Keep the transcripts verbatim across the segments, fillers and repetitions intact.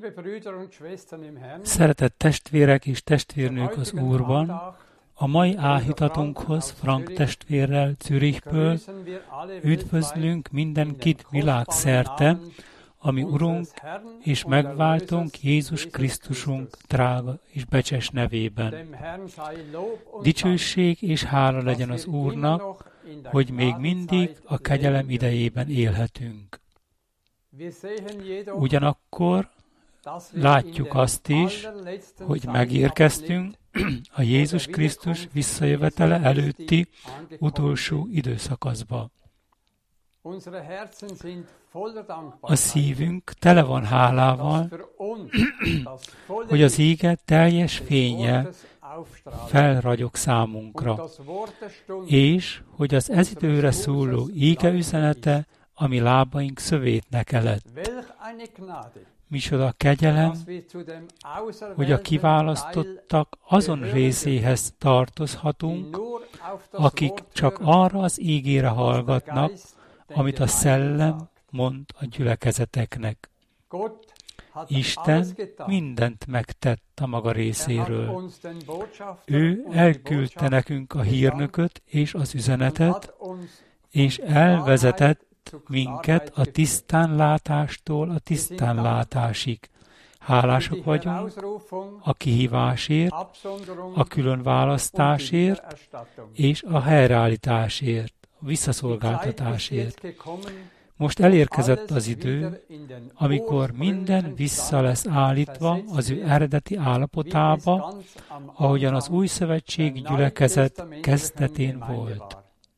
Szeretett testvérek és testvérnők az Úrban, a mai áhítatunkhoz Frank testvérrel Zürichből üdvözlünk mindenkit világszerte, ami Urunk és megváltunk Jézus Krisztusunk drága és becses nevében. Dicsőség és hála legyen az Úrnak, hogy még mindig a kegyelem idejében élhetünk. Ugyanakkor látjuk azt is, hogy megérkeztünk a Jézus Krisztus visszajövetele előtti utolsó időszakaszba. A szívünk tele van hálával, hogy az ége teljes fénye felragyog számunkra, és hogy az ez időre szóló ége üzenete a mi lábaink szövétnek lett. Micsoda kegyelem, hogy a kiválasztottak azon részéhez tartozhatunk, akik csak arra az ígére hallgatnak, amit a Szellem mond a gyülekezeteknek. Isten mindent megtett a maga részéről. Ő elküldte nekünk a hírnököt és az üzenetet, és elvezetett minket a tisztánlátástól a tisztánlátásig. Hálásak vagyunk a kihívásért, a különválasztásért és a helyreállításért, a visszaszolgáltatásért. Most elérkezett az idő, amikor minden vissza lesz állítva az ő eredeti állapotába, ahogyan az új szövetségi gyülekezet kezdetén volt.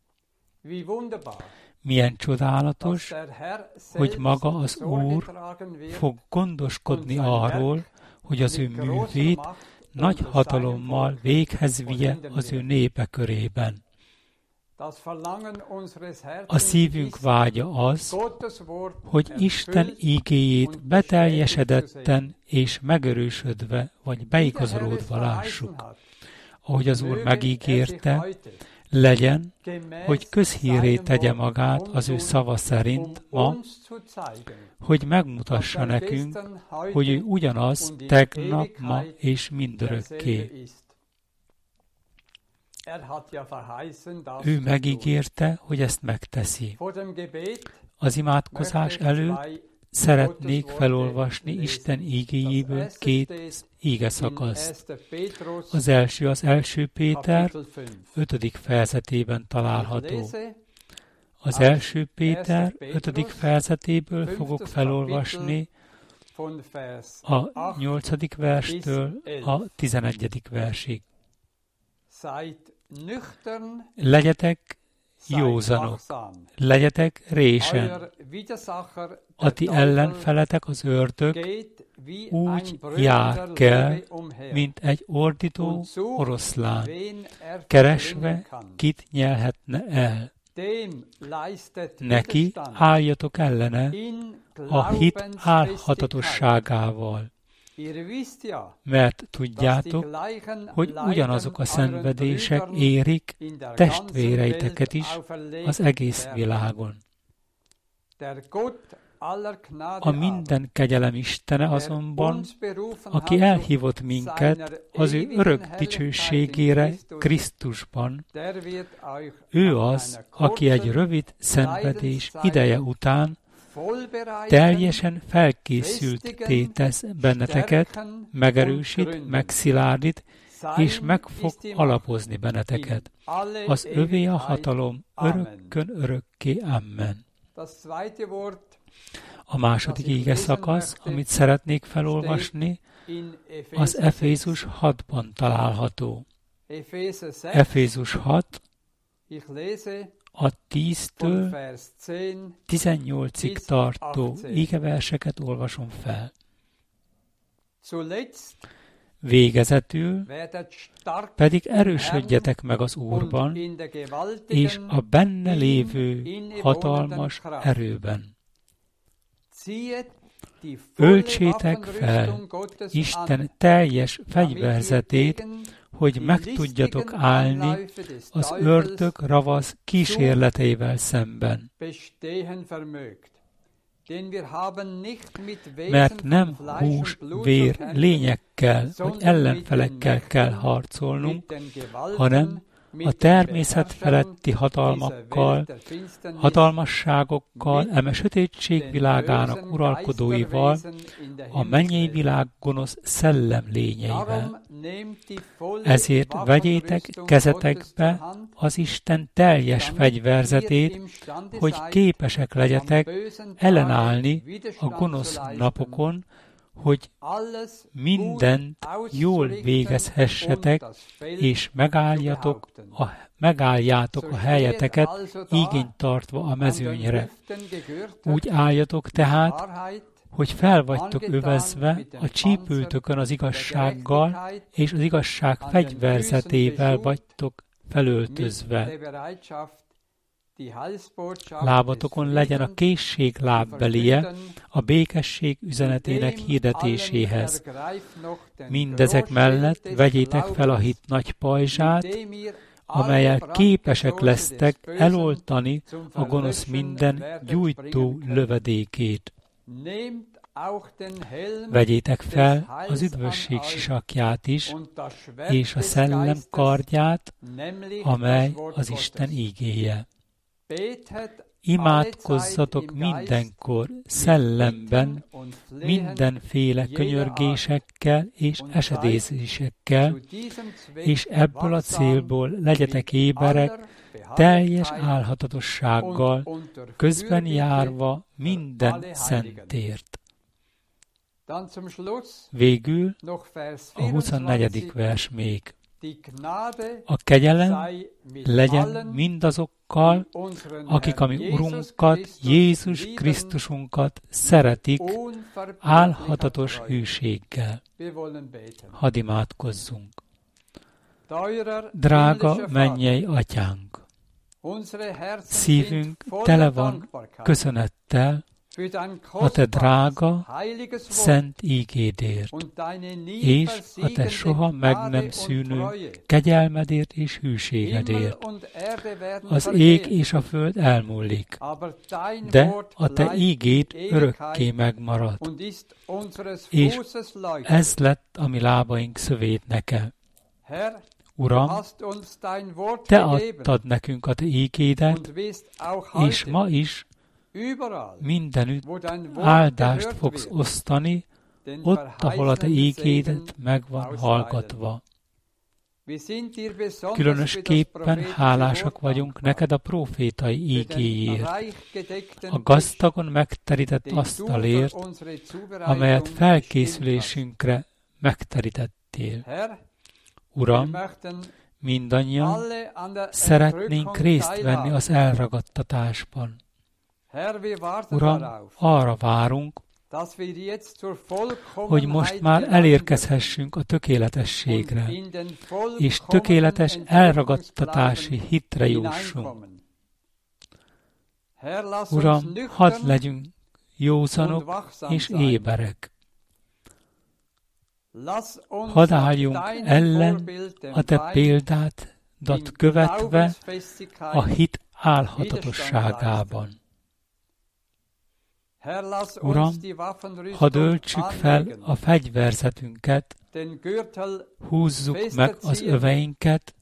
Milyen csodálatos, hogy maga az Úr fog gondoskodni arról, hogy az ő művét nagy hatalommal véghez vigye az ő népe körében. A szívünk vágya az, hogy Isten ígéjét beteljesedetten és megerősödve vagy beigazolódva lássuk. Ahogy az Úr megígérte, legyen, hogy közhírré tegye magát az ő szava szerint ma, hogy megmutassa nekünk, hogy ő ugyanaz tegnap, ma és mindörökké. Ő megígérte, hogy ezt megteszi. Az imádkozás előtt szeretnék felolvasni Isten ígéjéből két ígeszakaszt. Az első az első Péter ötödik fejezetében található. Az első Péter ötödik fejezetéből fogok felolvasni a nyolcadik verstől a tizenegyedik versig. Legyetek józanok, legyetek résen, a ti ellenfeletek az ördög úgy jár kell, mint egy ordító oroszlán, keresve kit nyelhetne el. Neki álljatok ellene a hit álhatatosságával, mert tudjátok, hogy ugyanazok a szenvedések érik testvéreiteket is az egész világon. A minden kegyelem Istene azonban, aki elhívott minket az ő örök dicsőségére Krisztusban, ő az, aki egy rövid szenvedés ideje után teljesen felkészültté tesz benneteket, megerősít, megszilárdít, és meg fog alapozni benneteket. Az övé a hatalom örökkön örökké. Amen. A második íge szakasz, amit szeretnék felolvasni, az Efézus hatban található. Efézus hat, a tíztől tizennyolcig tartó ígeverseket olvasom fel. Végezetül pedig erősödjetek meg az Úrban és a benne lévő hatalmas erőben. Öltsétek fel Isten teljes fegyverzetét, hogy meg tudjatok állni az ördög ravasz kísérleteivel szemben. Mert nem hús, vér, lényekkel vagy ellenfelekkel kell harcolnunk, hanem a természet feletti hatalmakkal, hatalmasságokkal, eme sötétség világának uralkodóival, a mennyei világ gonosz szellem lényeivel. Ezért vegyétek kezetekbe az Isten teljes fegyverzetét, hogy képesek legyetek ellenállni a gonosz napokon, hogy mindent jól végezhessetek, és megálljatok a, megálljátok a helyeteket, igényt tartva a mezőnyre. Úgy álljatok tehát, hogy fel vagytok övezve a csípőtökön az igazsággal, és az igazság fegyverzetével vagytok felöltözve. Lábatokon legyen a készség lábbelie a békesség üzenetének hirdetéséhez. Mindezek mellett vegyétek fel a hit nagy pajzsát, amellyel képesek lesztek eloltani a gonosz minden gyújtó lövedékét. Vegyétek fel az üdvösség sisakját is, és a szellem kardját, amely az Isten ígéje. Imádkozzatok mindenkor szellemben, mindenféle könyörgésekkel és esedézésekkel, és ebből a célból legyetek éberek, teljes álhatatossággal, közben járva minden szentért. Végül a huszonnegyedik vers még. A kegyelem legyen mindazokkal, akik a mi Urunkat, Jézus Krisztusunkat szeretik álhatatos hűséggel. Hadd imádkozzunk. Drága mennyei Atyánk! Szívünk tele van köszönettel a Te drága, szent ígédért, és a Te soha meg nem szűnő kegyelmedért és hűségedért. Az ég és a föld elmúlik, de a Te ígéd örökké megmaradt, és ez lett a mi lábaink szövétneke. Uram, Te adtad nekünk a Te ígédet, és ma is mindenütt áldást fogsz osztani, ott, ahol a Te ígédet meg van hallgatva. Különösképpen hálásak vagyunk neked a prófétai ígéjért, a gazdagon megterített asztalért, amelyet felkészülésünkre megterítettél. Uram, mindannyian szeretnénk részt venni az elragadtatásban. Uram, arra várunk, hogy most már elérkezhessünk a tökéletességre, és tökéletes elragadtatási hitre jussunk. Uram, hadd legyünk józanok és éberek. Hadd álljunk ellen a Te példádat követve a hit álhatatosságában. Uram, hadd öltsük fel a fegyverzetünket, húzzuk meg az öveinket,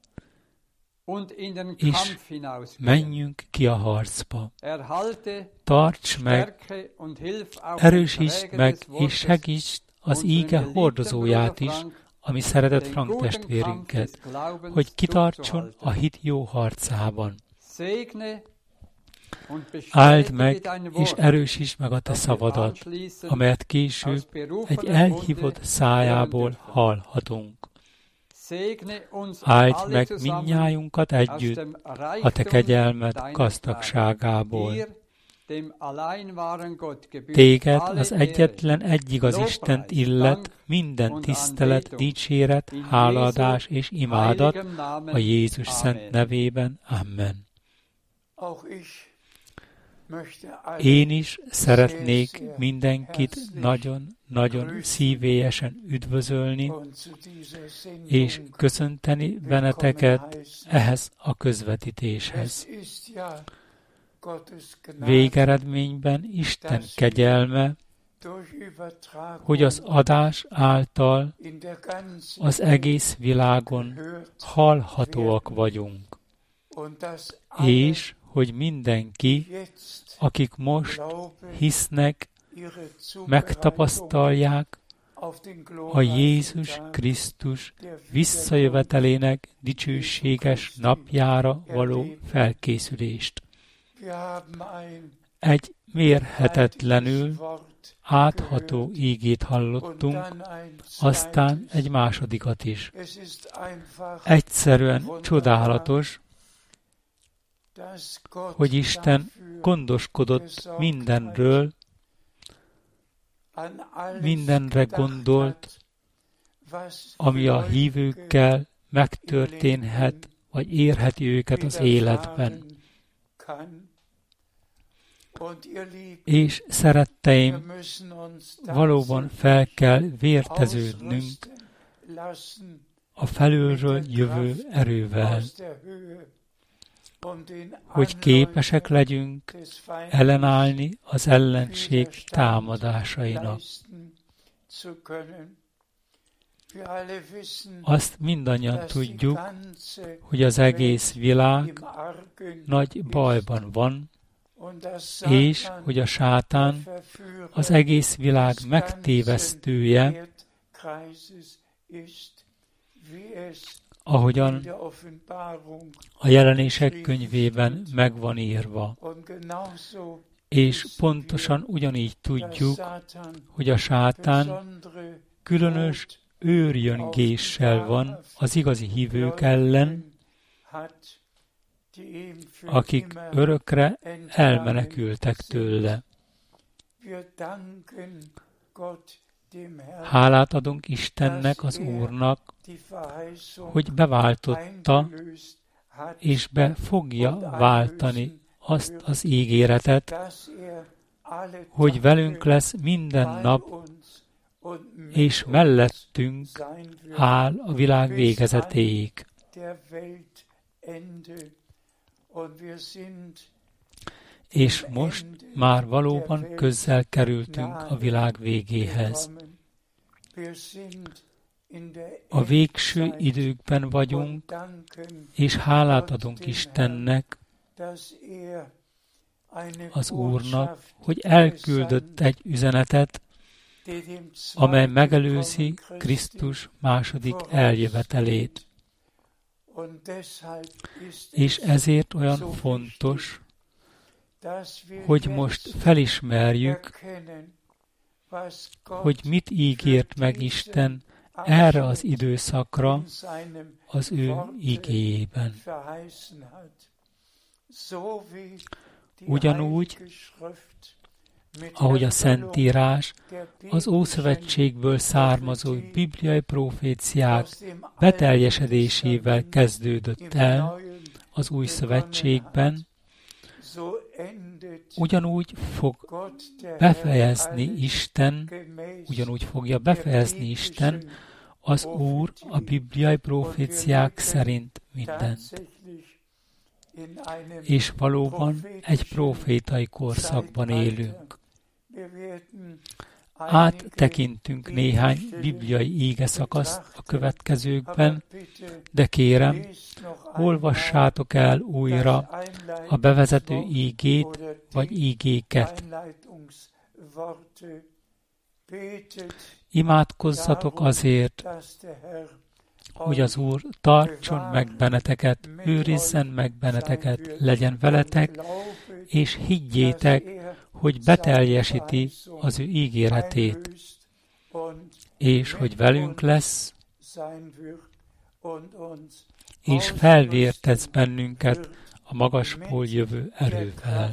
és menjünk ki a harcba. Tarts meg, erősítsd meg, és segítsd az íge hordozóját is, ami szeretett Frank testvérünket, hogy kitartson a hit jó harcában. Áld meg, és erősítsd meg a Te szavadat, amelyet később egy elhívott szájából hallhatunk. Áld meg mindnyájunkat együtt a Te kegyelmed gazdagságából. Téged, az egyetlen egyigaz Istent illet minden tisztelet, dicséret, hálaadás és imádat a Jézus szent nevében. Amen. Én is szeretnék mindenkit nagyon-nagyon szívélyesen üdvözölni, és köszönteni benneteket ehhez a közvetítéshez. Végeredményben Isten kegyelme, hogy az adás által az egész világon hallhatóak vagyunk, és hogy mindenki, akik most hisznek, megtapasztalják a Jézus Krisztus visszajövetelének dicsőséges napjára való felkészülést. Egy mérhetetlenül átható ígét hallottunk, aztán egy másodikat is. Egyszerűen csodálatos, hogy Isten gondoskodott mindenről, mindenre gondolt, ami a hívőkkel megtörténhet, vagy érheti őket az életben. És szeretteim, valóban fel kell vérteződnünk a felülről jövő erővel, hogy képesek legyünk ellenállni az ellenség támadásainak. Azt mindannyian tudjuk, hogy az egész világ nagy bajban van, és hogy a sátán az egész világ megtévesztője, ahogyan a Jelenések könyvében meg van írva. És pontosan ugyanígy tudjuk, hogy a sátán különös őrjöngéssel van az igazi hívők ellen, akik örökre elmenekültek tőle. Hálát adunk Istennek, az Úrnak, hogy beváltotta és be fogja váltani azt az ígéretet, hogy velünk lesz minden nap, és mellettünk áll a világ végezetéig. És most már valóban közel kerültünk a világ végéhez. A végső időkben vagyunk, és hálát adunk Istennek, az Úrnak, hogy elküldött egy üzenetet, amely megelőzi Krisztus második eljövetelét. És ezért olyan fontos, hogy most felismerjük, hogy mit ígért meg Isten erre az időszakra az ő igéjében. Ugyanúgy, ahogy a Szentírás az Ószövetségből származó bibliai proféciák beteljesedésével kezdődött el az Új Szövetségben, ugyanúgy fog befejezni Isten, ugyanúgy fogja befejezni Isten az Úr a bibliai proféciák szerint mindent. És valóban egy profétai korszakban élünk. Áttekintünk néhány bibliai ígeszakaszt a következőkben, de kérem, olvassátok el újra a bevezető ígét vagy ígéket. Imádkozzatok azért, hogy az Úr tartson meg benneteket, őrizzen meg benneteket, legyen veletek, és higgyétek, hogy beteljesíti az ő ígéretét, és hogy velünk lesz, és felvértez bennünket a magasból jövő erővel.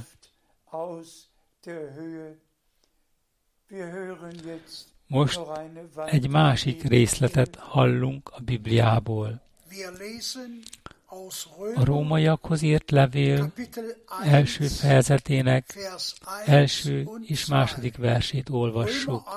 Most egy másik részletet hallunk a Bibliából. A rómaiakhoz írt levél első fejezetének első és második versét olvassuk.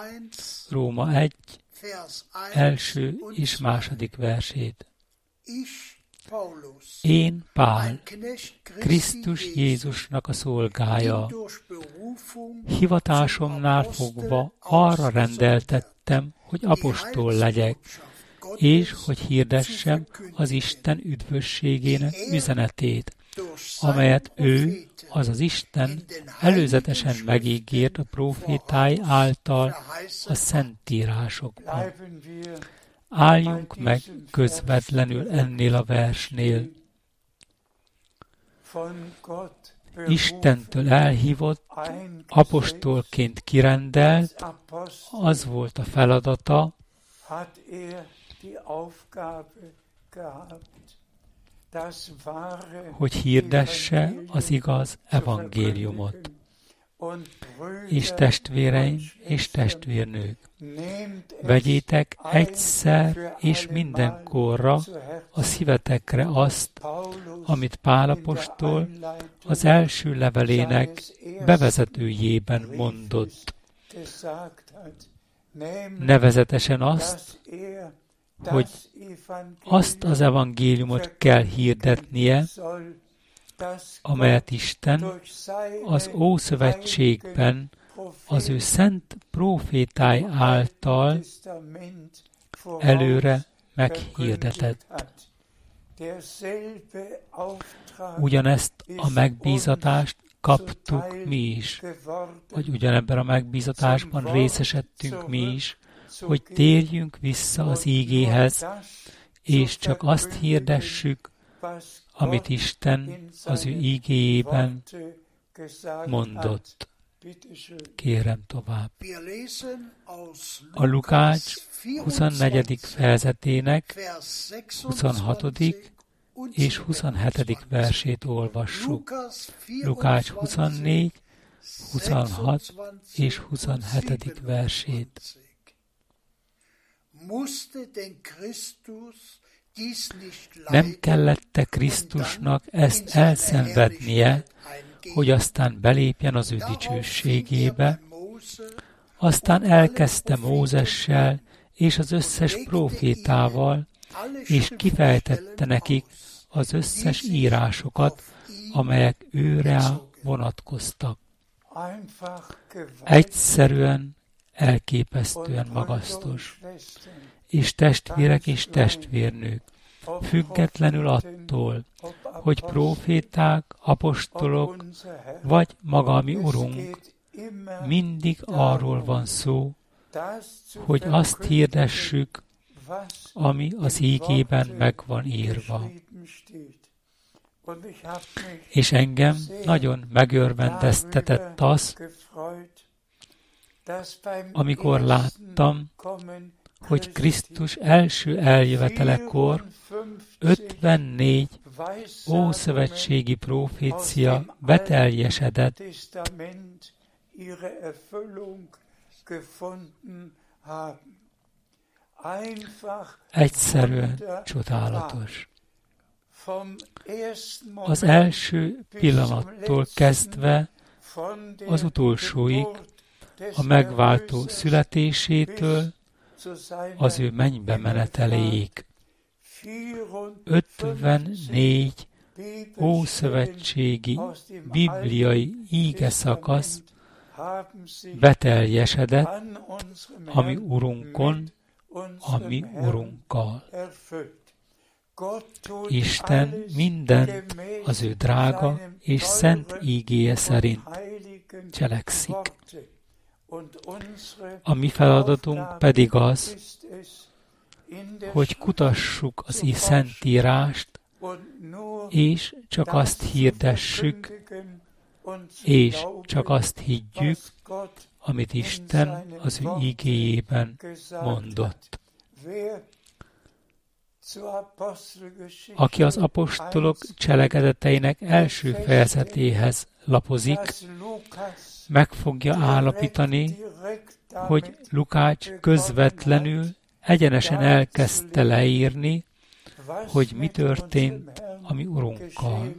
Róma egy, első és második versét. Én Pál, Krisztus Jézusnak a szolgája, hivatásomnál fogva arra rendeltettem, hogy apostol legyek, és hogy hirdessem az Isten üdvösségének üzenetét, amelyet ő, azaz Isten előzetesen megígért a prófétái által a Szentírásokban. Álljunk meg közvetlenül ennél a versnél. Istentől elhívott, apostolként kirendelt, az volt a feladata, hogy hirdesse az igaz evangéliumot. És testvéreim és testvérnők, vegyétek egyszer és mindenkorra a szívetekre azt, amit Pál apostol az első levelének bevezetőjében mondott. Nevezetesen azt, hogy azt az evangéliumot kell hirdetnie, amelyet Isten az Ószövetségben az ő szent prófétái által előre meghirdetett. Ugyanezt a megbízatást kaptuk mi is, vagy ugyanebben a megbízatásban részesedtünk mi is, hogy térjünk vissza az ígéhez, és csak azt hirdessük, amit Isten az ő ígéjében mondott. Kérem tovább. A Lukács huszonnegyedik fejezetének huszonhatodik és huszonhetedik versét olvassuk. Lukács huszonnégy, huszonhat és huszonhetedik versét. Nem kellett-e Krisztusnak ezt elszenvednie, hogy aztán belépjen az ő dicsőségébe? Aztán elkezdte Mózessel és az összes prófétával, és kifejtette nekik az összes írásokat, amelyek őre vonatkoztak. Egyszerűen, elképesztően magasztos. És testvérek és testvérnők, függetlenül attól, hogy próféták, apostolok, vagy maga a mi Urunk, mindig arról van szó, hogy azt hirdessük, ami az ígében meg van írva. És engem nagyon megörvendeztetett az, amikor láttam, hogy Krisztus első eljövetelekor ötvennégy ószövetségi profécia beteljesedett. Egyszerűen csodálatos. Az első pillanattól kezdve az utolsóig, a megváltó születésétől az ő mennybe meneteléig. ötvennégy ószövetségi bibliai ígeszakasz beteljesedett a mi Urunkon, a mi Urunkkal. Isten mindent az ő drága és szent ígéje szerint cselekszik. A mi feladatunk pedig az, hogy kutassuk az i Szentírást, és csak azt hirdessük, és csak azt higgyük, amit Isten az ő ígéjében mondott. Aki az apostolok cselekedeteinek első fejezetéhez lapozik, meg fogja állapítani, hogy Lukács közvetlenül, egyenesen elkezdte leírni, hogy mi történt a mi Urunkkal.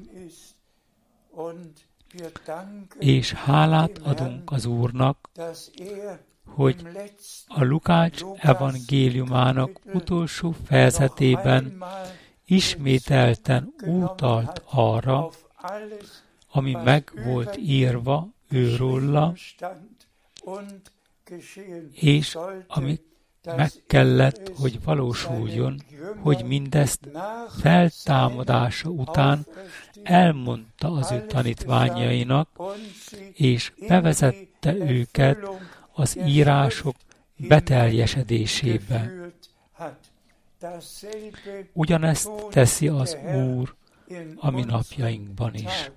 És hálát adunk az Úrnak, hogy a Lukács evangéliumának utolsó fejezetében ismételten utalt arra, ami meg volt írva őróla, és ami meg kellett, hogy valósuljon, hogy mindezt feltámadása után elmondta az ő tanítványainak, és bevezette őket az írások beteljesedésébe. Ugyanezt teszi az Úr a mi napjainkban is.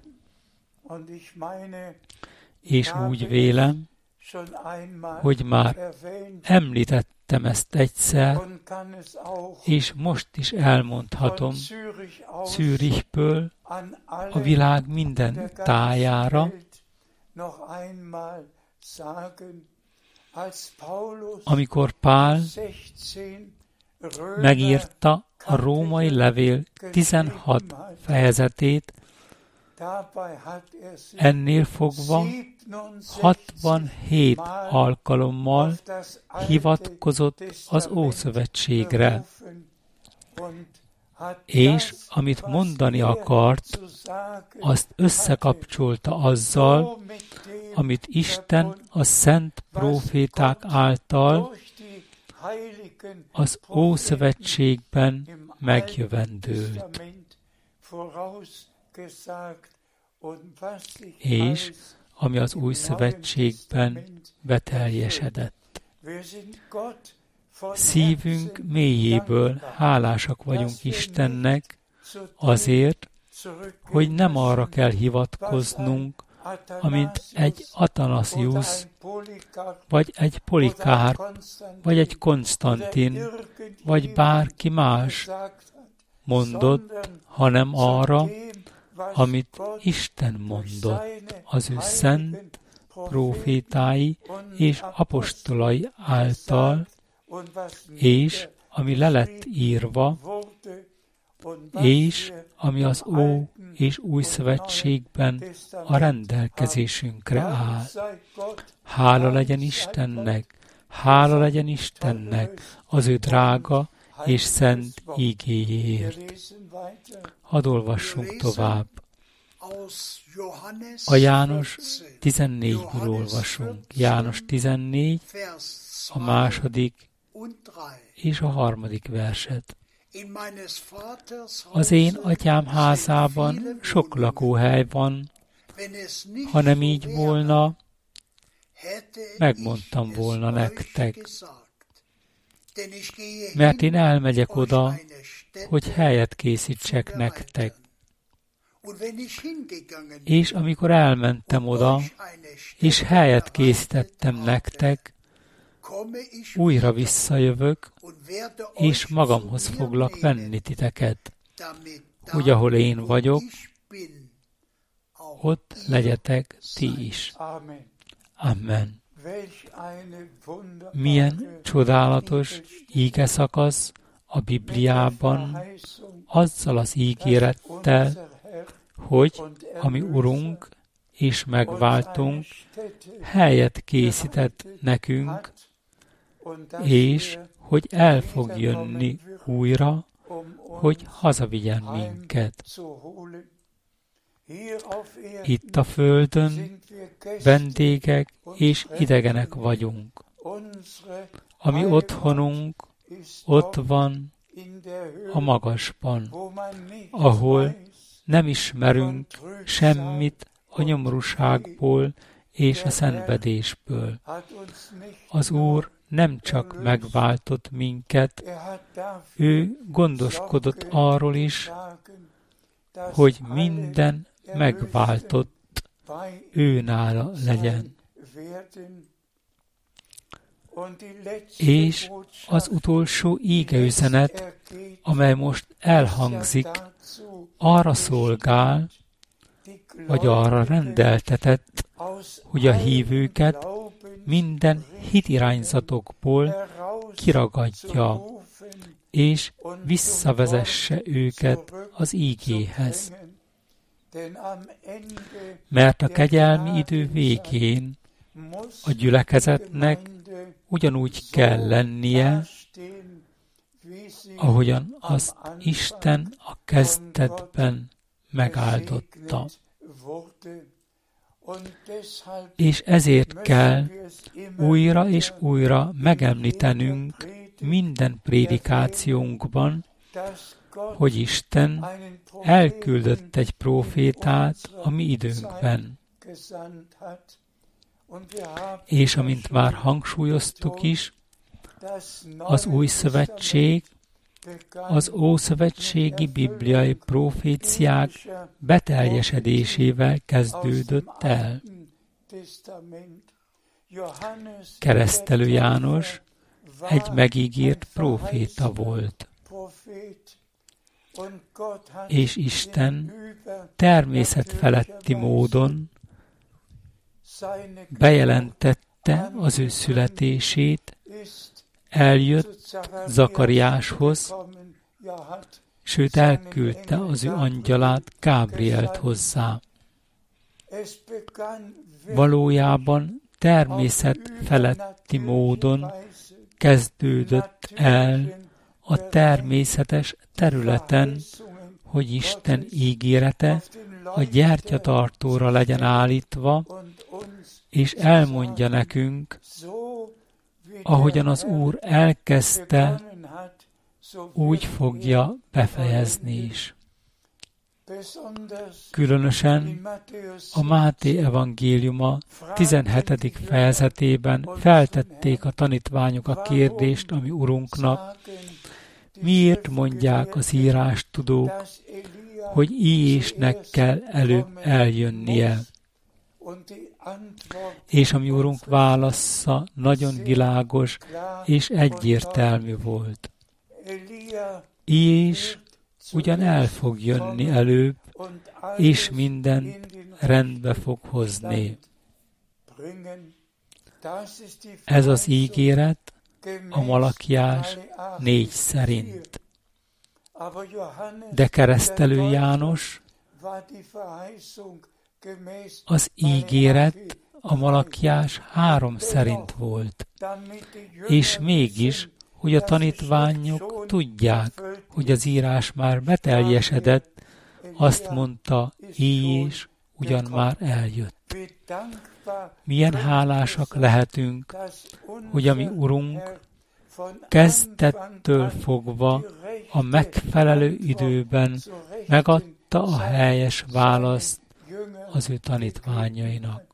És úgy vélem, hogy már említettem ezt egyszer, és most is elmondhatom Zürichből a világ minden tájára, amikor Pál megírta a római levél tizenhat fejezetét, ennél fogva hatvanhét alkalommal hivatkozott az Ószövetségre, és amit mondani akart, azt összekapcsolta azzal, amit Isten a szent próféták által az Ószövetségben megjövendőlt. És ami az Új Szövetségben beteljesedett. Szívünk mélyéből hálásak vagyunk Istennek azért, hogy nem arra kell hivatkoznunk, amint egy Athanasius, vagy egy Polikárp, vagy egy Konstantin, vagy bárki más mondott, hanem arra, amit Isten mondott az ő szent prófétái és apostolai által, és ami le lett írva, és ami az Ó és Új Szövetségben a rendelkezésünkre áll. Hála legyen Istennek, hála legyen Istennek az ő drága és szent ígéjéért. Hadd olvassunk tovább. A János tizennégyből olvasunk. János tizennégy, a második és a harmadik verset. Az én atyám házában sok lakóhely van, ha nem így volna, megmondtam volna nektek. Mert én elmegyek oda, hogy helyet készítsek nektek. És amikor elmentem oda, és helyet készítettem nektek, újra visszajövök, és magamhoz foglak venni titeket, hogy ahol én vagyok, ott legyetek ti is. Amen. Milyen csodálatos ígeszakasz a Bibliában azzal az ígérettel, hogy a mi Urunk és megváltunk helyet készített nekünk, és hogy el fog jönni újra, hogy hazavigyen minket. Itt a földön vendégek és idegenek vagyunk. A mi otthonunk ott van a magasban, ahol nem ismerünk semmit a nyomorúságból és a szenvedésből. Az Úr nem csak megváltott minket, ő gondoskodott arról is, hogy minden megváltott őnála legyen. És az utolsó ígeüzenet, amely most elhangzik, arra szolgál, vagy arra rendeltetett, hogy a hívőket minden hitirányzatokból kiragadja, és visszavezesse őket az ígéhez. Mert a kegyelmi idő végén a gyülekezetnek ugyanúgy kell lennie, ahogyan azt Isten a kezdetben megáldotta. És ezért kell újra és újra megemlítenünk minden prédikációnkban, hogy Isten elküldött egy prófétát a mi időnkben. És amint már hangsúlyoztuk is, az új szövetség, az ószövetségi bibliai proféciák beteljesedésével kezdődött el. Keresztelő János egy megígért próféta volt, és Isten természetfeletti módon bejelentette az ő születését, eljött Zakariáshoz, sőt elküldte az ő angyalát, Gábrielt hozzá. Valójában természetfeletti módon kezdődött el a természetes területen, hogy Isten ígérete a gyertyatartóra legyen állítva, és elmondja nekünk, ahogyan az Úr elkezdte, úgy fogja befejezni is. Különösen a Máté evangéliuma tizenhetedik fejezetében feltették a tanítványok a kérdést a mi Urunknak, miért mondják az írástudók, hogy Íjésnek kell előbb eljönnie. És a mi Urunk válasza nagyon világos és egyértelmű volt. Íjés ugyan el fog jönni előbb, és mindent rendbe fog hozni. Ez az ígéret a Malakiás négy szerint. De keresztelő János az ígéret a Malakiás három szerint volt, és mégis, hogy a tanítványok tudják, hogy az írás már beteljesedett, azt mondta, Íjés ugyan már eljött. Milyen hálásak lehetünk, hogy a mi Urunk kezdettől fogva a megfelelő időben megadta a helyes választ az ő tanítványainak.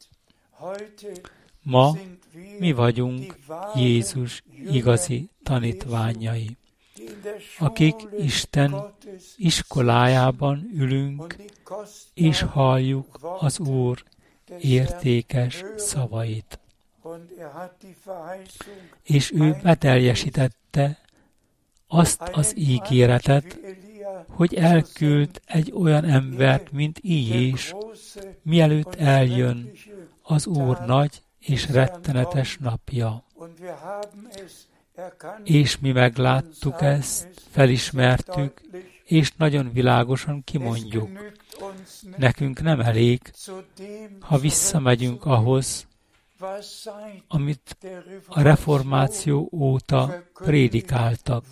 Ma mi vagyunk Jézus igazi tanítványai, akik Isten iskolájában ülünk, és halljuk az Úr értékes szavait. És ő beteljesítette azt az ígéretet, hogy elküld egy olyan embert, mint Íjés, mielőtt eljön az Úr nagy és rettenetes napja. És mi megláttuk ezt, felismertük, és nagyon világosan kimondjuk. Nekünk nem elég, ha visszamegyünk ahhoz, amit a reformáció óta prédikáltak.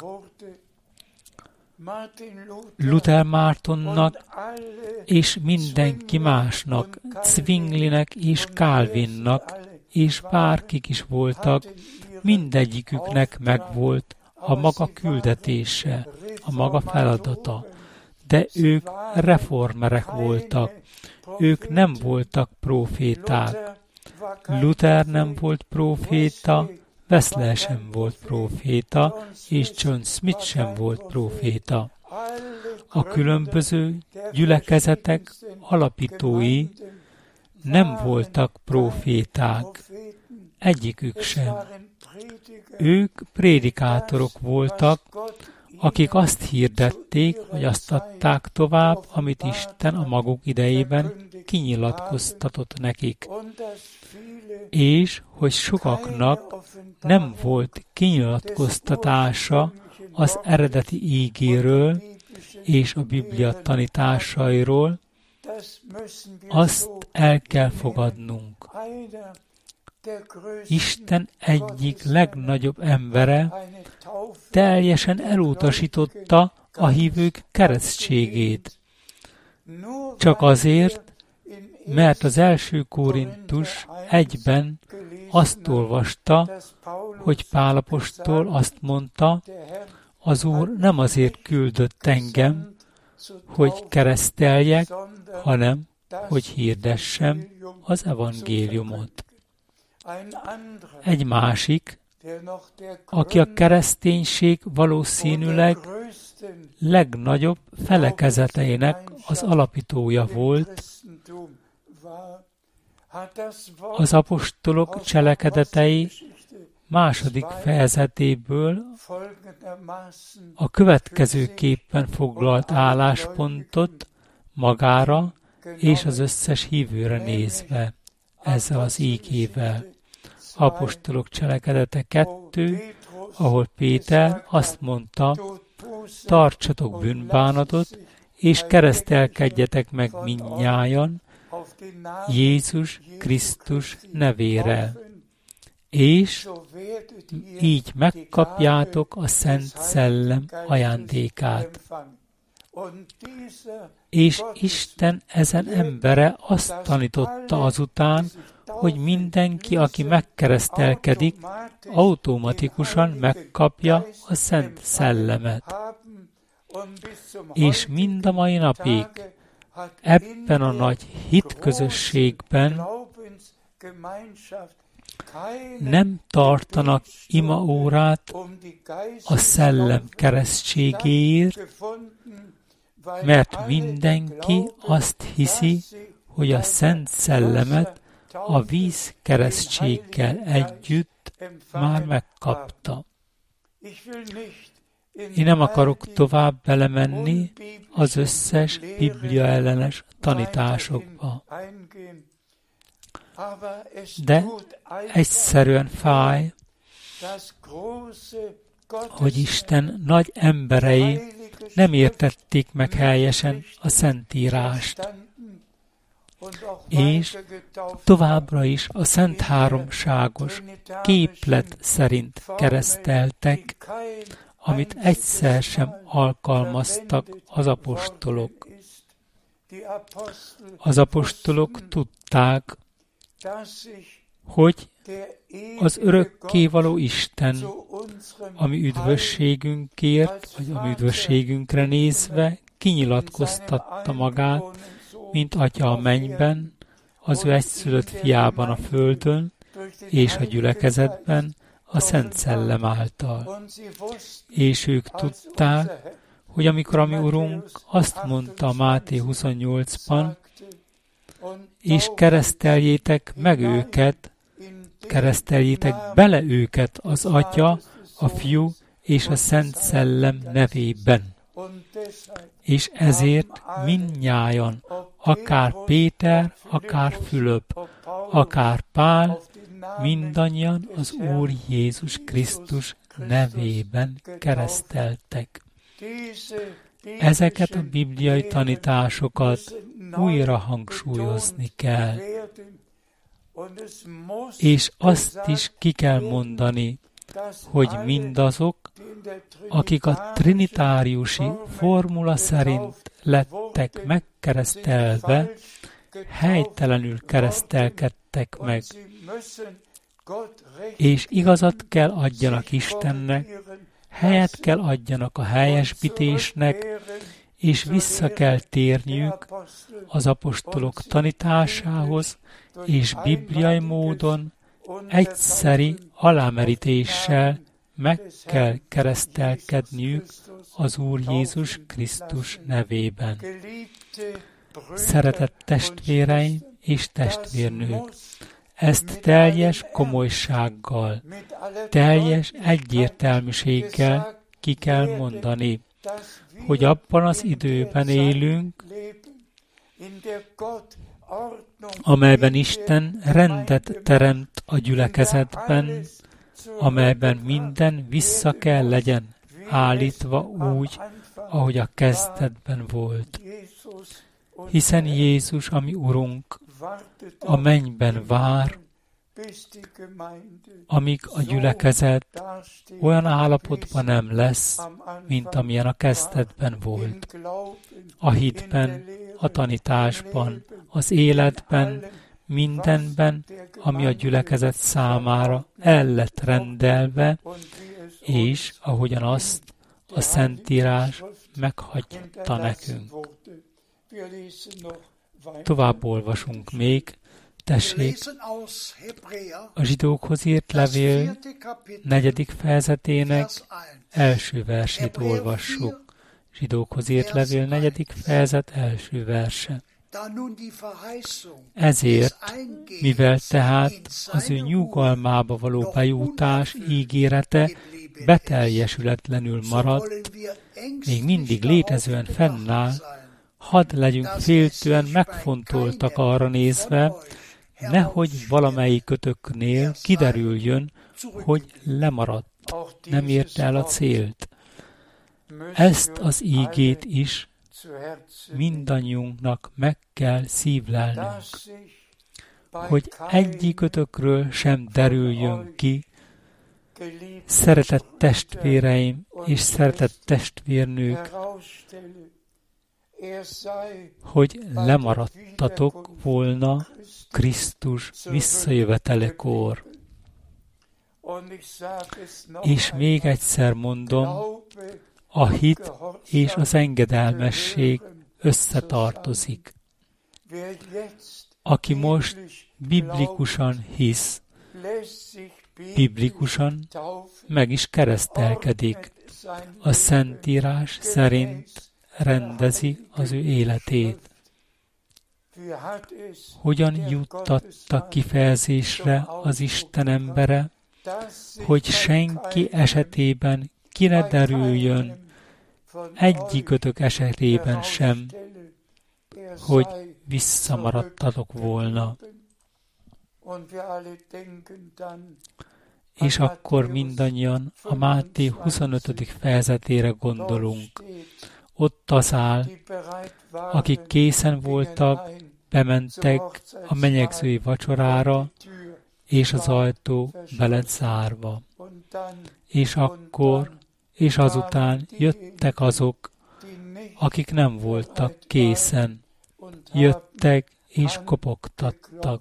Luther Mártonnak és mindenki másnak, Zwinglinek és Calvinnak, és bárkik is voltak, mindegyiküknek megvolt a maga küldetése, a maga feladata. De ők reformerek voltak, ők nem voltak próféták. Luther nem volt próféta, Wesley sem volt próféta, és John Smith sem volt próféta. A különböző gyülekezetek alapítói nem voltak próféták, egyikük sem. Ők prédikátorok voltak, akik azt hirdették, vagy azt adták tovább, amit Isten a maguk idejében kinyilatkoztatott nekik. És hogy sokaknak nem volt kinyilatkoztatása az eredeti ígéről és a Biblia tanításairól, azt el kell fogadnunk. Isten egyik legnagyobb embere teljesen elutasította a hívők keresztségét. Csak azért, mert az első Korintus egyben azt olvasta, hogy Pál apostol azt mondta, az Úr nem azért küldött engem, hogy kereszteljek, hanem hogy hirdessem az evangéliumot. Egy másik, aki a kereszténység valószínűleg legnagyobb felekezeteinek az alapítója volt, az apostolok cselekedetei második fejezetéből a következőképpen foglalt álláspontot magára és az összes hívőre nézve, ezzel az ígével. Apostolok cselekedete kettő, ahol Péter azt mondta, tartsatok bűnbánatot, és keresztelkedjetek meg mindnyájan Jézus Krisztus nevére, és így megkapjátok a Szent Szellem ajándékát. És Isten ezen embere azt tanította azután, hogy mindenki, aki megkeresztelkedik, automatikusan megkapja a Szent Szellemet. És mind a mai napig ebben a nagy hitközösségben nem tartanak imaórát a szellem keresztségéért, mert mindenki azt hiszi, hogy a Szent Szellemet a víz keresztséggel együtt már megkapta. Én nem akarok tovább belemenni az összes Biblia ellenes tanításokba, de egyszerűen fáj, hogy Isten nagy emberei nem értették meg helyesen a Szentírást, és továbbra is a Szent Háromságos képlet szerint kereszteltek, amit egyszer sem alkalmaztak az apostolok. Az apostolok tudták, hogy az örökkévaló Isten, ami üdvösségünkért, vagy ami üdvösségünkre nézve kinyilatkoztatta magát, mint Atya a mennyben, az ő egyszülött fiában a földön, és a gyülekezetben a Szent Szellem által. És ők tudták, hogy amikor a mi Urunk azt mondta a Máté huszonnyolcban, és kereszteljétek meg őket, kereszteljétek bele őket az Atya, a Fiú és a Szent Szellem nevében. És ezért mindnyájan, akár Péter, akár Fülöp, akár Pál, mindannyian az Úr Jézus Krisztus nevében kereszteltek. Ezeket a bibliai tanításokat újra hangsúlyozni kell, és azt is ki kell mondani, hogy mindazok, akik a trinitáriusi formula szerint lettek megkeresztelve, helytelenül keresztelkedtek meg, és igazat kell adjanak Istennek, helyet kell adjanak a helyesbítésnek, és vissza kell térniük az apostolok tanításához, és bibliai módon egyszeri alámerítéssel meg kell keresztelkedniük az Úr Jézus Krisztus nevében. Szeretett testvéreim és testvérnők, ezt teljes komolysággal, teljes egyértelműséggel ki kell mondani, hogy abban az időben élünk, amelyben Isten rendet teremt a gyülekezetben, amelyben minden vissza kell legyen állítva úgy, ahogy a kezdetben volt. Hiszen Jézus, ami Urunk, a mennyben vár, amíg a gyülekezet olyan állapotban nem lesz, mint amilyen a kezdetben volt. A hitben, a tanításban, az életben, mindenben, ami a gyülekezet számára el lett rendelve, és ahogyan azt a Szentírás meghagyta nekünk. Tovább olvasunk még, tessék, a zsidókhoz írt levél negyedik fejezetének első versét olvassuk. Zsidókhoz írt levél negyedik fejezet első verse. Ezért, mivel tehát az ő nyugalmába való bejutás ígérete beteljesületlenül maradt, még mindig létezően fennáll, hadd legyünk féltően megfontoltak arra nézve, nehogy valamelyik kötöknél kiderüljön, hogy lemaradt, nem érte el a célt. Ezt az ígét is mindannyiunknak meg kell szívlelnünk, hogy egyikötökről sem derüljön ki, szeretett testvéreim és szeretett testvérnők, hogy lemaradtatok volna Krisztus visszajövetelekor. És még egyszer mondom, a hit és az engedelmesség összetartozik. Aki most biblikusan hisz, biblikusan meg is keresztelkedik. A Szentírás szerint rendezi az ő életét. Hogyan juttatta kifejezésre az Isten embere, hogy senki esetében ki ne derüljön, egyikötök esetében sem, hogy visszamaradtatok volna. És akkor mindannyian a Máté huszonötödik fejezetére gondolunk. Ott az áll, akik készen voltak, bementek a menyegzői vacsorára, és az ajtó be lett zárva. És akkor, és azután jöttek azok, akik nem voltak készen. Jöttek és kopogtattak.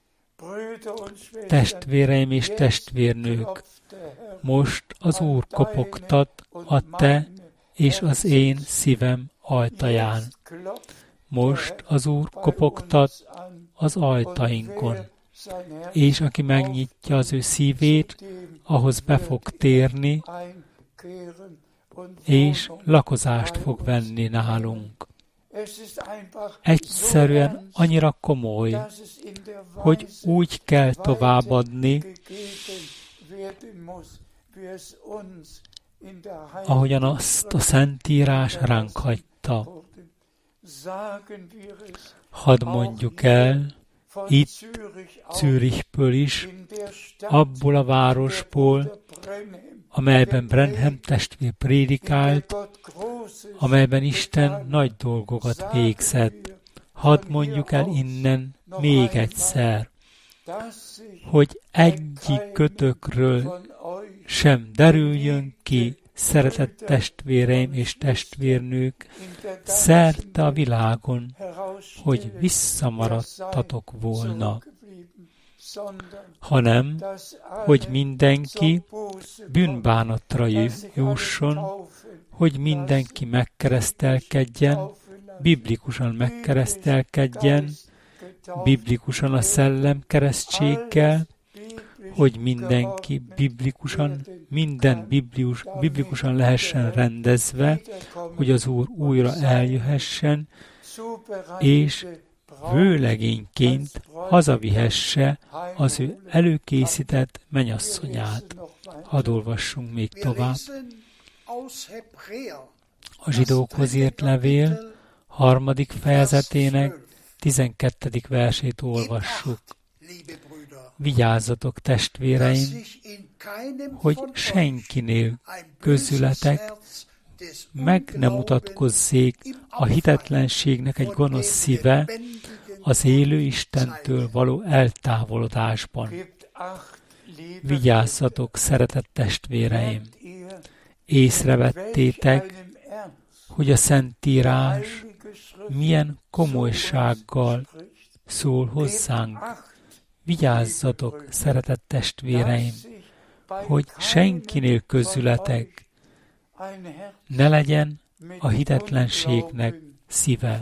Testvéreim és testvérnők, most az Úr kopogtat a te és az én szívem ajtaján. Most az Úr kopogtat az ajtainkon, és aki megnyitja az ő szívét, ahhoz be fog térni, és lakozást fog venni nálunk. Egyszerűen annyira komoly, hogy úgy kell továbbadni, ahogyan azt a Szentírás ránk hagyta. Hadd mondjuk el, itt, Zürichből is, abból a városból, amelyben Branham testvér prédikált, amelyben Isten nagy dolgokat végzett. Hadd mondjuk el innen még egyszer, hogy egyik kötökről sem derüljön ki, szeretett testvéreim és testvérnők, szerte a világon, hogy visszamaradtatok volna, hanem, hogy mindenki bűnbánatra jusson, hogy mindenki megkeresztelkedjen, biblikusan megkeresztelkedjen, biblikusan a szellem keresztséggel, hogy mindenki biblikusan, minden biblius, biblikusan lehessen rendezve, hogy az Úr újra eljöhessen, és vőlegényként hazavihesse az ő előkészített mennyasszonyát. Hadd olvassunk még tovább. A zsidókhoz írt levél harmadik fejezetének tizenkettedik versét olvassuk. Vigyázzatok, testvéreim, hogy senkinél közületek meg nem mutatkozzék a hitetlenségnek egy gonosz szíve az élő Istentől való eltávolodásban. Vigyázzatok, szeretett testvéreim! Észrevettétek, hogy a Szentírás milyen komolysággal szól hozzánk. Vigyázzatok, szeretett testvéreim, hogy senkinél közületek ne legyen a hitetlenségnek szíve.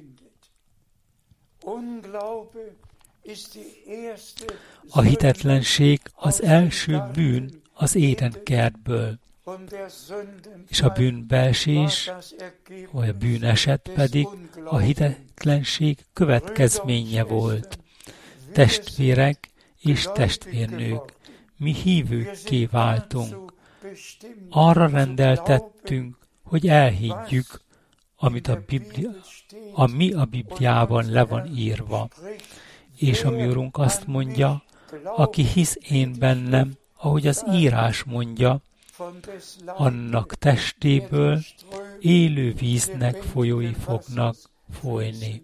A hitetlenség az első bűn az Édenkertből, és a bűnbeesés, vagy a bűneset pedig a hitetlenség következménye volt. Testvérek és testvérnők, mi hívőkké váltunk. Arra rendeltettünk, hogy elhiggyük, amit a Biblia, ami a Bibliában le van írva. És a mi Urunk azt mondja, aki hisz én bennem, ahogy az írás mondja, annak testéből élő víznek folyói fognak folyni.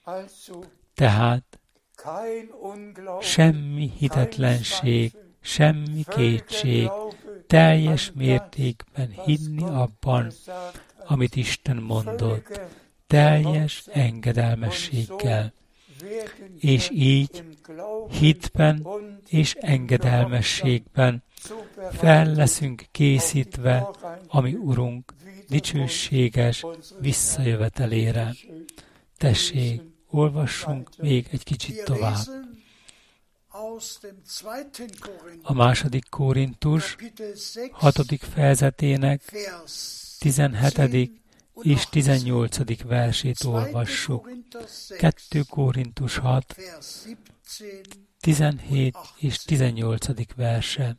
Tehát semmi hitetlenség, semmi kétség, teljes mértékben hinni abban, amit Isten mondott, teljes engedelmességgel. És így hitben és engedelmességben fel leszünk készítve a mi Urunk dicsőséges visszajövetelére. Tessék, olvassunk még egy kicsit tovább. A második Korintus hatodik fejezetének tizenhetedik és tizennyolcadik versét olvassuk. kettő Korintus hat, tizenhét és tizennyolcadik verse.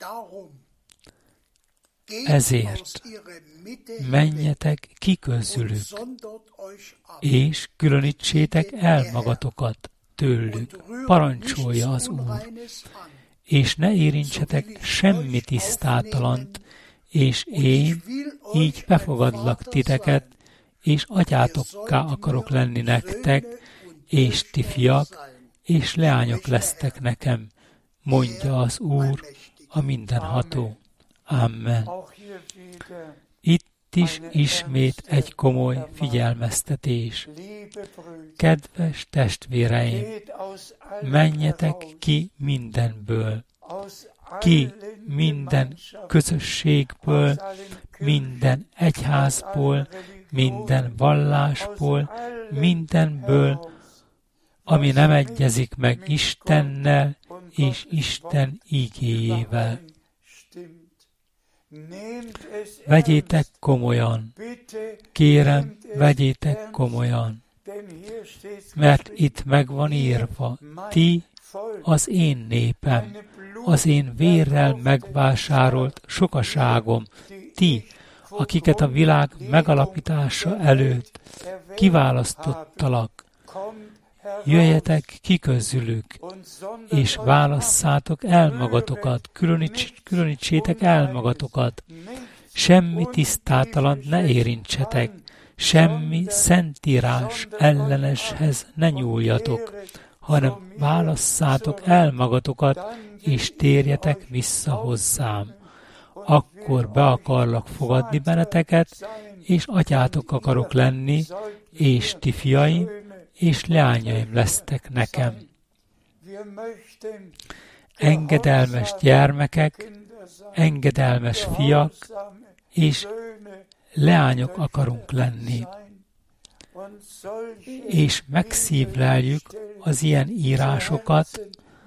Ezért menjetek ki közülük, és különítsétek el magatokat tőlük, parancsolja az Úr, és ne érintsetek semmi tisztátalant, és én így befogadlak titeket, és atyátokká akarok lenni nektek, és ti fiak, és leányok lesztek nekem, mondja az Úr, a mindenható. Amen. Itt is ismét egy komoly figyelmeztetés. Kedves testvéreim, menjetek ki mindenből, ki minden közösségből, minden egyházból, minden vallásból, mindenből, ami nem egyezik meg Istennel és Isten ígéjével. Vegyétek komolyan, kérem, vegyétek komolyan, mert itt meg van írva, ti az én népem, az én vérrel megvásárolt sokaságom, ti, akiket a világ megalapítása előtt kiválasztottalak, jöjjetek ki közülük, és válasszátok el magatokat, különíts, különítsétek el magatokat, semmi tisztátalant ne érintsetek, semmi szentírás elleneshez ne nyúljatok, hanem válasszátok el magatokat, és térjetek vissza hozzám. Akkor be akarlak fogadni benneteket, és atyátok akarok lenni, és ti fiaim, és leányaim lesztek nekem. Engedelmes gyermekek, engedelmes fiak, és leányok akarunk lenni. És megszívleljük az ilyen írásokat,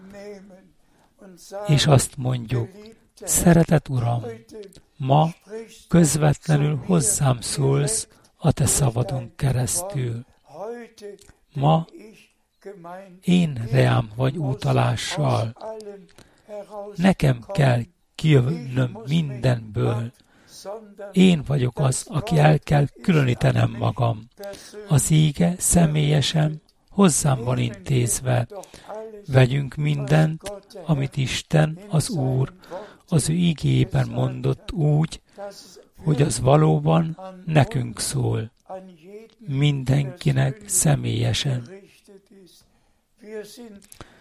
és azt mondjuk, szeretett Uram, ma közvetlenül hozzám szólsz a te szabadon keresztül. Ma én reám vagy utalással. Nekem kell kijönnöm mindenből. Én vagyok az, aki el kell különítenem magam. Az íge személyesen hozzám van intézve. Vegyünk mindent, amit Isten, az Úr, az ő ígéjében mondott úgy, hogy az valóban nekünk szól. Mindenkinek személyesen.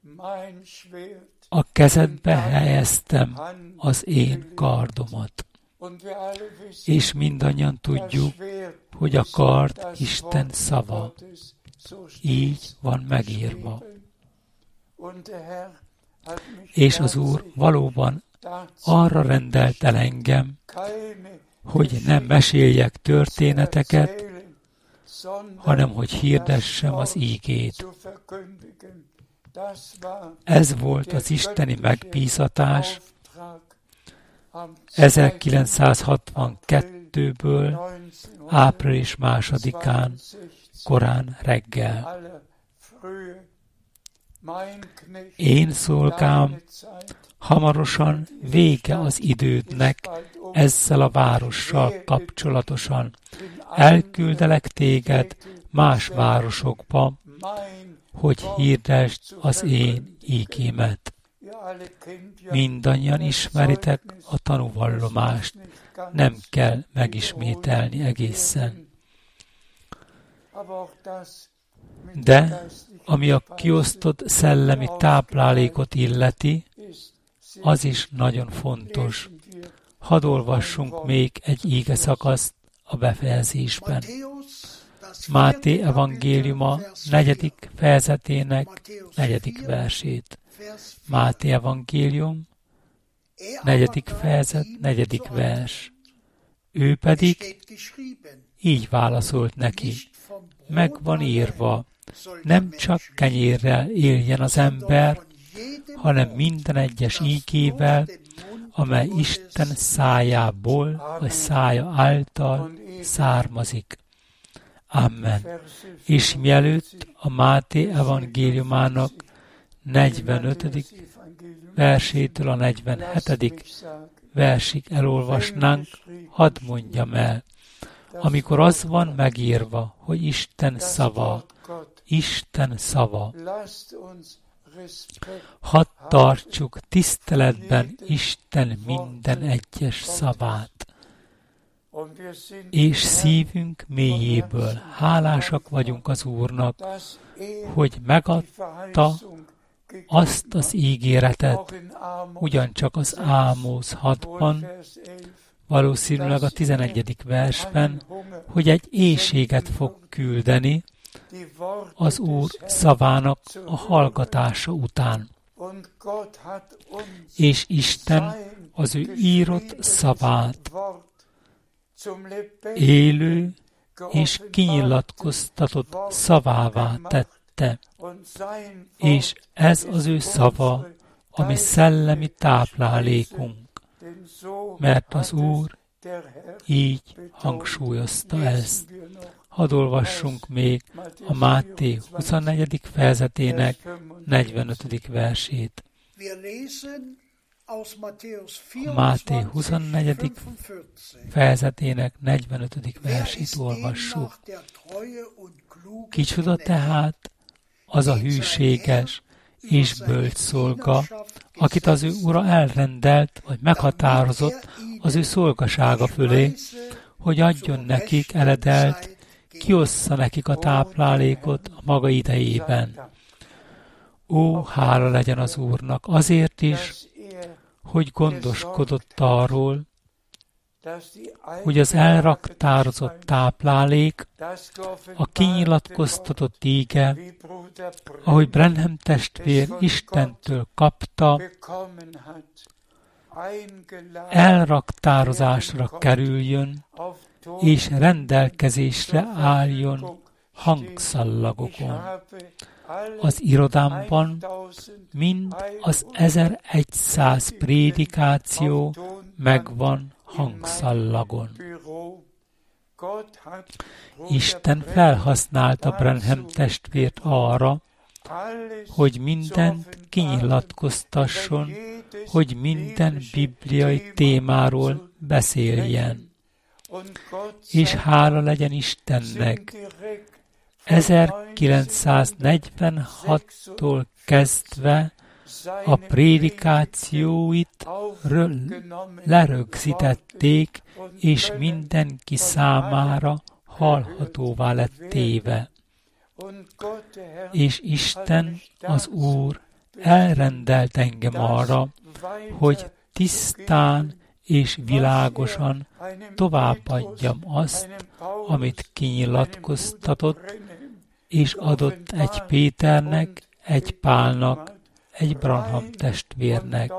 a kezedbe helyeztem az én kardomat. És mindannyian tudjuk, hogy a kard Isten szava. Így van megírva. És az Úr valóban arra rendelt el engem, hogy nem meséljek történeteket, hanem hogy hirdessem az ígét. Ez volt az isteni megbízatás ezerkilencszázhatvankettőből április másodikán korán reggel. Én szolgám, hamarosan vége az idődnek ezzel a várossal kapcsolatosan. Elküldelek téged más városokba, hogy hirdesd az én ígémet. Mindannyian ismeritek a tanúvallomást, nem kell megismételni egészen. De ami a kiosztott szellemi táplálékot illeti, az is nagyon fontos. Hadd olvassunk még egy ígeszakaszt a befejezésben. Máté evangéliuma negyedik fejezetének negyedik versét. Máté evangélium, negyedik fejezet, negyedik vers. Ő pedig így válaszolt neki. Meg van írva, nem csak kenyérrel éljen az ember, hanem minden egyes ígével, amely Isten szájából, vagy szája által származik. Amen. És mielőtt a Máté evangéliumának negyvenötödik versétől a negyvenhetedik versig elolvasnánk, hadd mondjam el, amikor az van megírva, hogy Isten szava, Isten szava, hadd tartsuk tiszteletben Isten minden egyes szavát, és szívünk mélyéből hálásak vagyunk az Úrnak, hogy megadta azt az ígéretet, ugyancsak az Ámóz hatban, valószínűleg a tizenegyedik versben, hogy egy éhséget fog küldeni az Úr szavának a hallgatása után. És Isten az ő írott szavát élő és kinyilatkoztatott szavává tette. És ez az ő szava, ami szellemi táplálékunk, mert az Úr így hangsúlyozta ezt. Hadd olvassunk még a Máté huszonnegyedik fejezetének negyvenötödik versét. A Máté huszonnegyedik fejezetének negyvenötödik versét olvassuk. Kicsoda tehát az a hűséges és bölcs szolga, akit az ő ura elrendelt, vagy meghatározott az ő szolgasága fölé, hogy adjon nekik eledelt, kiossza nekik a táplálékot a maga idejében. Ó, hála legyen az Úrnak azért is, hogy gondoskodott arról, hogy az elraktározott táplálék, a kinyilatkoztatott íge, ahogy Branham testvér Istentől kapta, elraktározásra kerüljön, és rendelkezésre álljon hangszallagokon. Az irodámban mind az ezerszáz prédikáció megvan hangszallagon. Isten felhasználta Branham testvért arra, hogy mindent kinyilatkoztasson, hogy minden bibliai témáról beszéljen. És hála legyen Istennek, ezerkilencszáznegyvenhattól kezdve a prédikációit lerögzítették, és mindenki számára hallhatóvá lett téve. És Isten, az Úr elrendelt engem arra, hogy tisztán és világosan továbbadjam azt, amit kinyilatkoztatott, és adott egy Péternek, egy Pálnak, egy Branham testvérnek.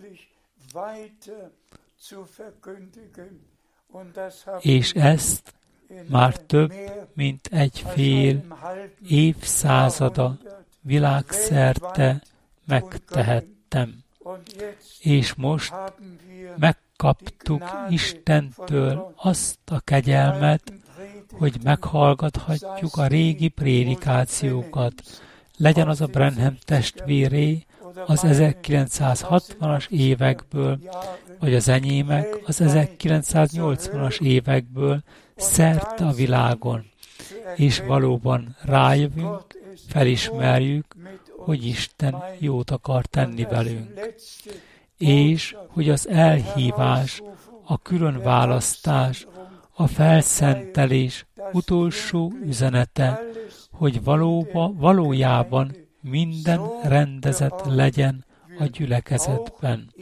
És ezt már több, mint egy fél évszázada világszerte megtehettem. És most megkaptuk Istentől azt a kegyelmet, hogy meghallgathatjuk a régi prédikációkat. Legyen az a Branham testvéré az ezerkilencszázhatvanas évekből, vagy az enyémek az ezerkilencszáznyolcvanas évekből szerte a világon. És valóban rájövünk, felismerjük, hogy Isten jót akar tenni velünk. És hogy az elhívás, a különválasztás, a felszentelés utolsó üzenete, hogy valóba, valójában minden rendezett legyen a gyülekezetben.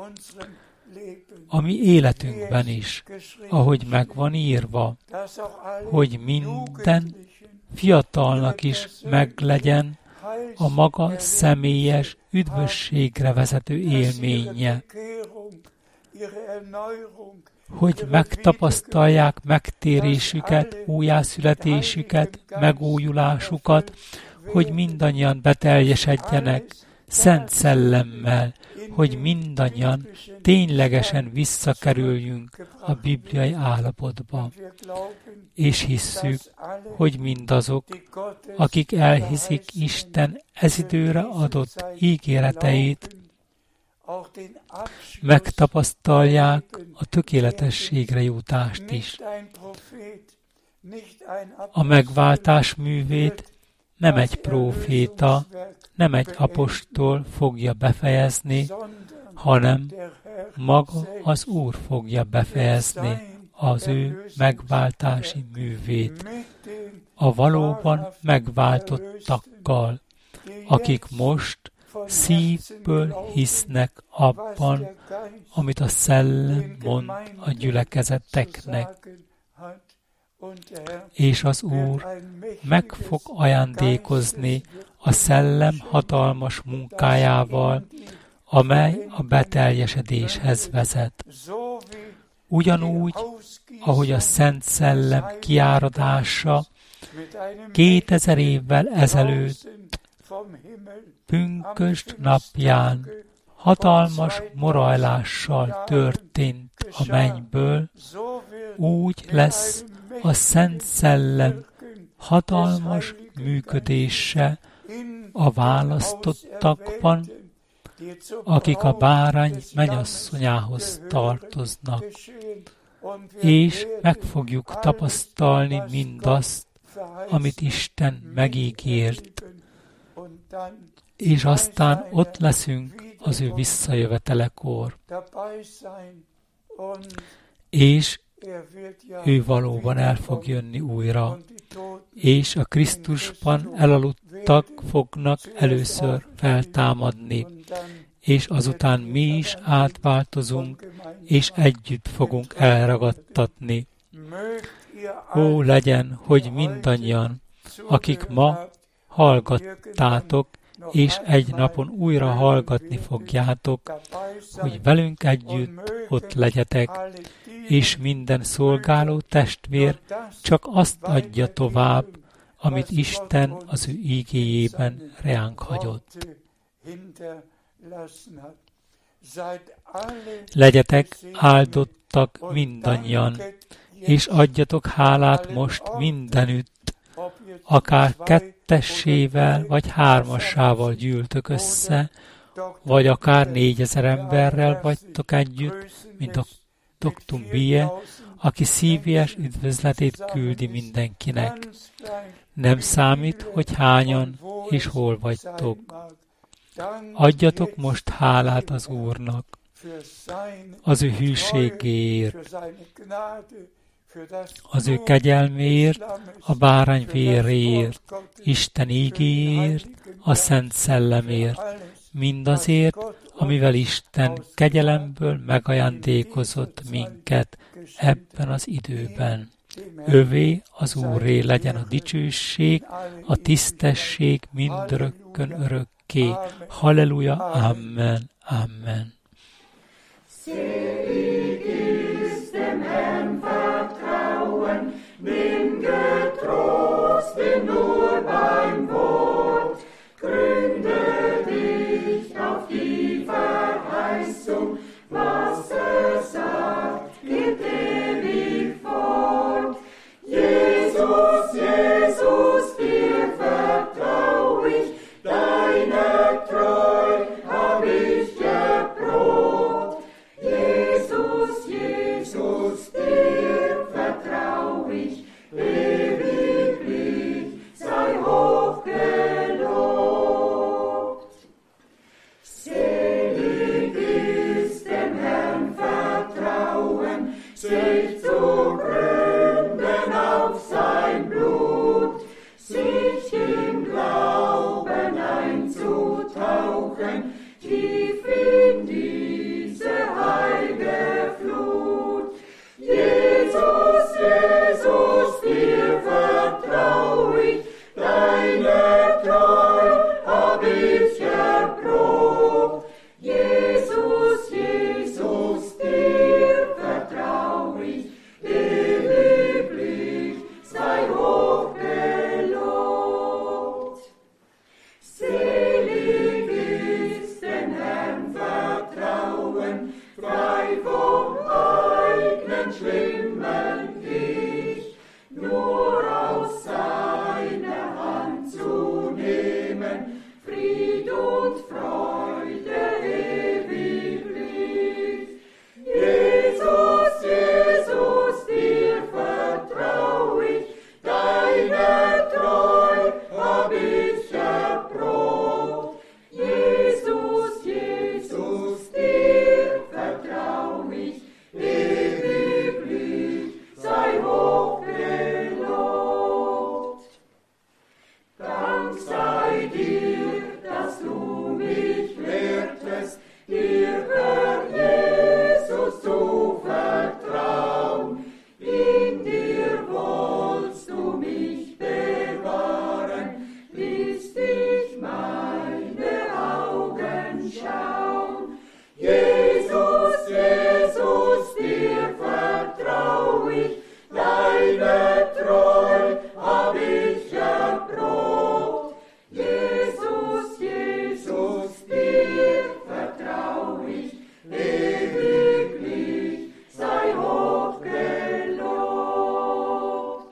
A mi életünkben is, ahogy meg van írva, hogy minden fiatalnak is meglegyen a maga személyes üdvösségre vezető élménye, hogy megtapasztalják megtérésüket, újjászületésüket, megújulásukat, hogy mindannyian beteljesedjenek Szent Szellemmel, hogy mindannyian ténylegesen visszakerüljünk a bibliai állapotba. És hisszük, hogy mindazok, akik elhiszik Isten ez időre adott ígéreteit, megtapasztalják a tökéletességre jutást is. A megváltás művét nem egy próféta, nem egy apostol fogja befejezni, hanem maga az Úr fogja befejezni az ő megváltási művét. A valóban megváltottakkal, akik most szívből hisznek abban, amit a Szellem mond a gyülekezeteknek. És az Úr meg fog ajándékozni a Szellem hatalmas munkájával, amely a beteljesedéshez vezet. Ugyanúgy, ahogy a Szent Szellem kiáradása kétezer évvel ezelőtt pünkösd napján hatalmas morajlással történt a mennyből, úgy lesz a Szent Szellem hatalmas működése a választottakban, akik a bárány mennyasszonyához tartoznak, és meg fogjuk tapasztalni mindazt, amit Isten megígért, és aztán ott leszünk az ő visszajövetelekor, és ő valóban el fog jönni újra, és a Krisztusban elaludtak fognak először feltámadni, és azután mi is átváltozunk, és együtt fogunk elragadtatni. Ó, legyen, hogy mindannyian, akik ma hallgattátok, és egy napon újra hallgatni fogjátok, hogy velünk együtt ott legyetek, és minden szolgáló testvér csak azt adja tovább, amit Isten az ő ígéjében reánk hagyott. Legyetek áldottak mindannyian, és adjatok hálát most mindenütt, akár kettessével vagy hármassával gyűltök össze, vagy akár négyezer emberrel vagytok együtt, mint a doktor Bie, aki szívélyes üdvözletét küldi mindenkinek. Nem számít, hogy hányan és hol vagytok. Adjatok most hálát az Úrnak, az ő hűségéért, az ő kegyelméért, a bárány véréért, Isten ígéért, a Szent Szellemért, mindazért, amivel Isten kegyelemből megajándékozott minket ebben az időben. Övé az Úré legyen a dicsőség, a tisztesség mindörökkön örökké. Halleluja, amen, amen. Selig ist dem Herrn vertrauen, nimm getrost ihn nur beim Wort, gründe dich auf die Verheißung, was er sagt, geht ewig fort. Jesus, Jesus, dir vertrau ich, deine Treu hab ich erprobt. Jesus, Jesus, dir vertrau ich, ewiglich sei hoch gelobt. Selig ist dem Herrn vertrauen, sich zu